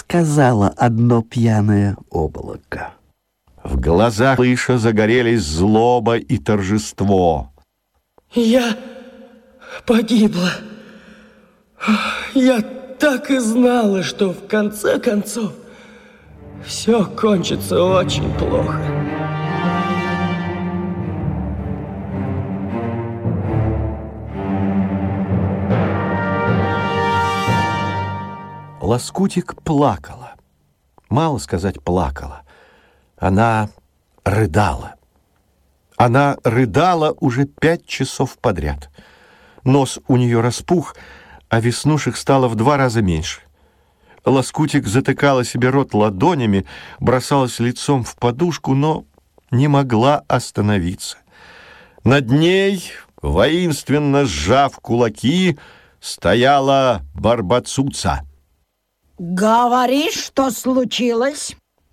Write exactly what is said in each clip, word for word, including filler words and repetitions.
сказала одно пьяное облако. В глазах Лыша загорелись злоба и торжество. Я погибла. Я так и знала, что в конце концов все кончится очень плохо. Лоскутик плакала. Мало сказать плакала. Она рыдала. Она рыдала уже пять часов подряд. Нос у нее распух, а веснушек стало в два раза меньше. Лоскутик затыкала себе рот ладонями, бросалась лицом в подушку, но не могла остановиться. Над ней, воинственно сжав кулаки, стояла Барбацуца. Говори, что случилось?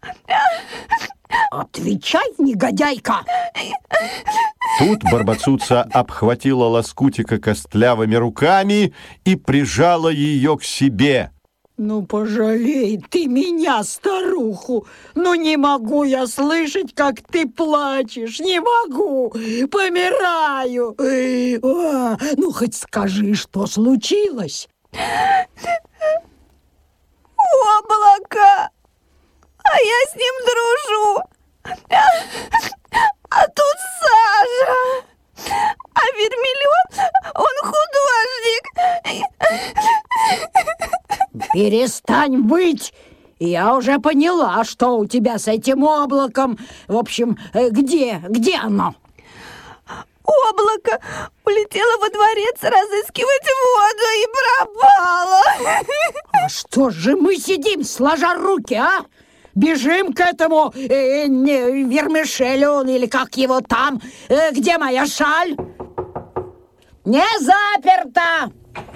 Отвечай, негодяйка! Тут Барбацуца обхватила Лоскутика костлявыми руками и прижала ее к себе. Ну, пожалей ты меня, старуху. Ну, не могу я слышать, как ты плачешь. Не могу. Помираю. А, ну, хоть скажи, что случилось. Облако. А я с ним дружу. А тут Сажа. А Вермиллион, он художник. Перестань выть. Я уже поняла, что у тебя с этим облаком. В общем, где, где оно? Облако улетело во дворец разыскивать воду и пропало. А что же мы сидим, сложа руки, а? Бежим к этому э, не, Вермишелю, или как его там. Э, где моя шаль? Не заперта!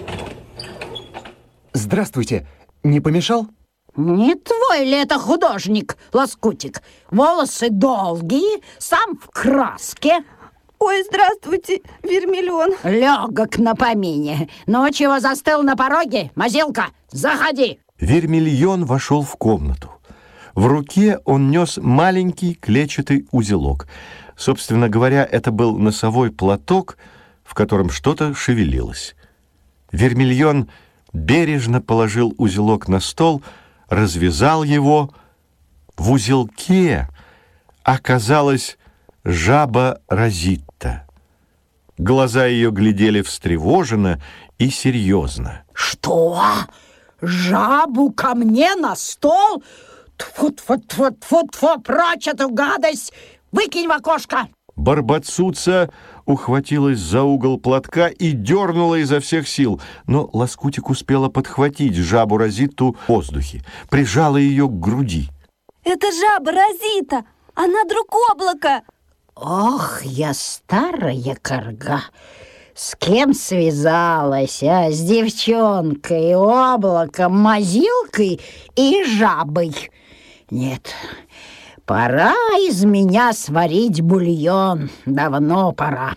Здравствуйте. Не помешал? Не твой ли это художник, Лоскутик? Волосы долгие, сам в краске. Ой, здравствуйте, Вермиллион. Легок на помине. Ну, чего застыл на пороге? Мазилка, заходи. Вермиллион вошел в комнату. В руке он нес маленький клетчатый узелок. Собственно говоря, это был носовой платок, в котором что-то шевелилось. Вермиллион бережно положил узелок на стол, развязал его. В узелке оказалась жаба Розитта. Глаза ее глядели встревоженно и серьезно. Что? Жабу ко мне на стол? Тьфу-тьфу-тьфу-тьфу-тьфу, прочь эту гадость! Выкинь в окошко! Барбацуца ухватилась за угол платка и дернула изо всех сил, но Лоскутик успела подхватить жабу Розитту в воздухе, прижала ее к груди. Это жаба Розита, она друг облака. Ох, я старая корга! С кем связалась, а? С девчонкой, облаком, мазилкой и жабой. Нет, пора из меня сварить бульон. Давно пора.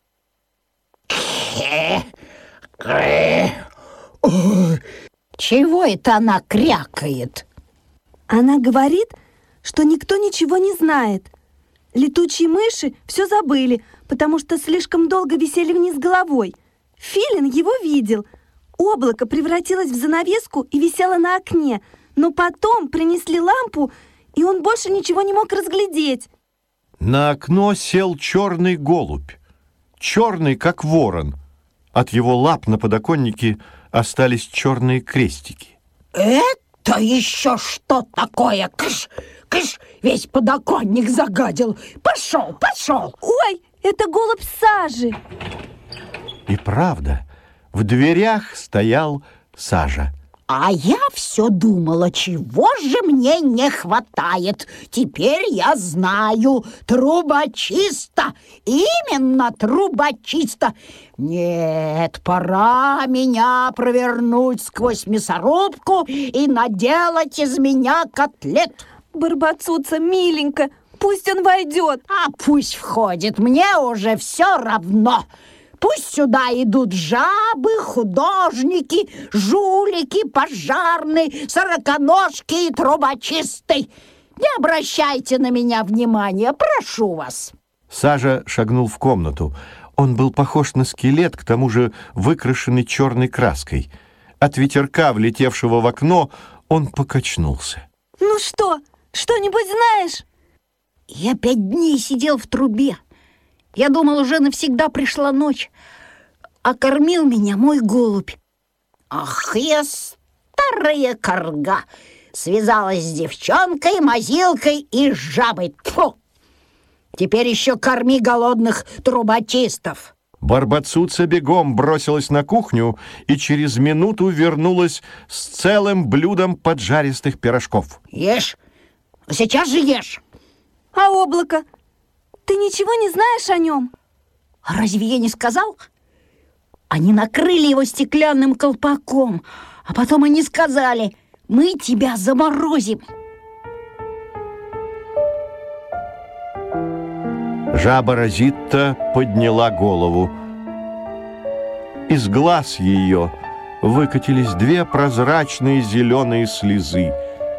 Чего это она крякает? Она говорит, что никто ничего не знает. Летучие мыши все забыли, потому что слишком долго висели вниз головой. Филин его видел. Облако превратилось в занавеску и висело на окне, но потом принесли лампу, и он больше ничего не мог разглядеть. На окно сел черный голубь, черный, как ворон. От его лап на подоконнике остались черные крестики. Это еще что такое? Кыш, кыш, весь подоконник загадил. Пошел, пошел. Ой, это голубь Сажи. И правда, в дверях стоял Сажа. А я все думала, чего же мне не хватает. Теперь я знаю, трубочиста, именно трубочиста. Нет, пора меня провернуть сквозь мясорубку и наделать из меня котлет. Барбацуца, миленько, пусть он войдет. А пусть входит, мне уже все равно. Пусть сюда идут жабы, художники, жулики, пожарные, сороконожки и трубочисты. Не обращайте на меня внимания, прошу вас. Сажа шагнул в комнату. Он был похож на скелет, к тому же выкрашенный черной краской. От ветерка, влетевшего в окно, он покачнулся. Ну что, что-нибудь знаешь? Я пять дней сидел в трубе. Я думал, уже навсегда пришла ночь. А кормил меня мой голубь. Ах, я старая корга. Связалась с девчонкой, мазилкой и жабой. Тьфу! Теперь еще корми голодных трубочистов. Барбацуца бегом бросилась на кухню и через минуту вернулась с целым блюдом поджаристых пирожков. Ешь, сейчас же ешь. А облако? Ты ничего не знаешь о нем? А разве я не сказал? Они накрыли его стеклянным колпаком, а потом они сказали: мы тебя заморозим. Жаба Розитта подняла голову. Из глаз ее выкатились две прозрачные зеленые слезы.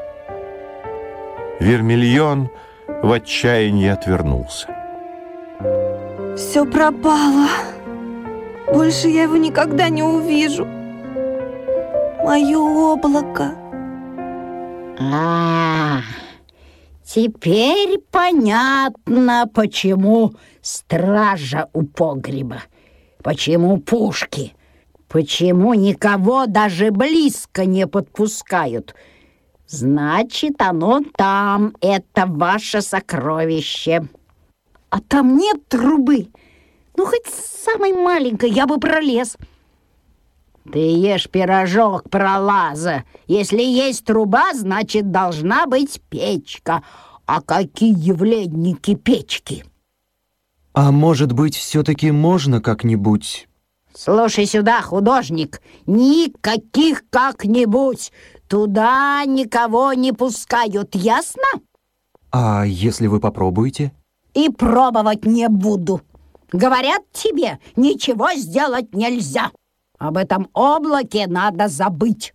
Вермильон в отчаянии отвернулся. Все пропало. Больше я его никогда не увижу. Мое облако. А, теперь понятно, почему стража у погреба, почему пушки, почему никого даже близко не подпускают. Значит, оно там, это ваше сокровище. А там нет трубы. Ну, хоть самой маленькой, я бы пролез. Ты ешь пирожок, пролаза. Если есть труба, значит, должна быть печка. А какие в леднике печки? А может быть, все-таки можно как-нибудь... Слушай сюда, художник, никаких как-нибудь. Туда никого не пускают, ясно? А если вы попробуете? И пробовать не буду. Говорят тебе, ничего сделать нельзя. Об этом облаке надо забыть.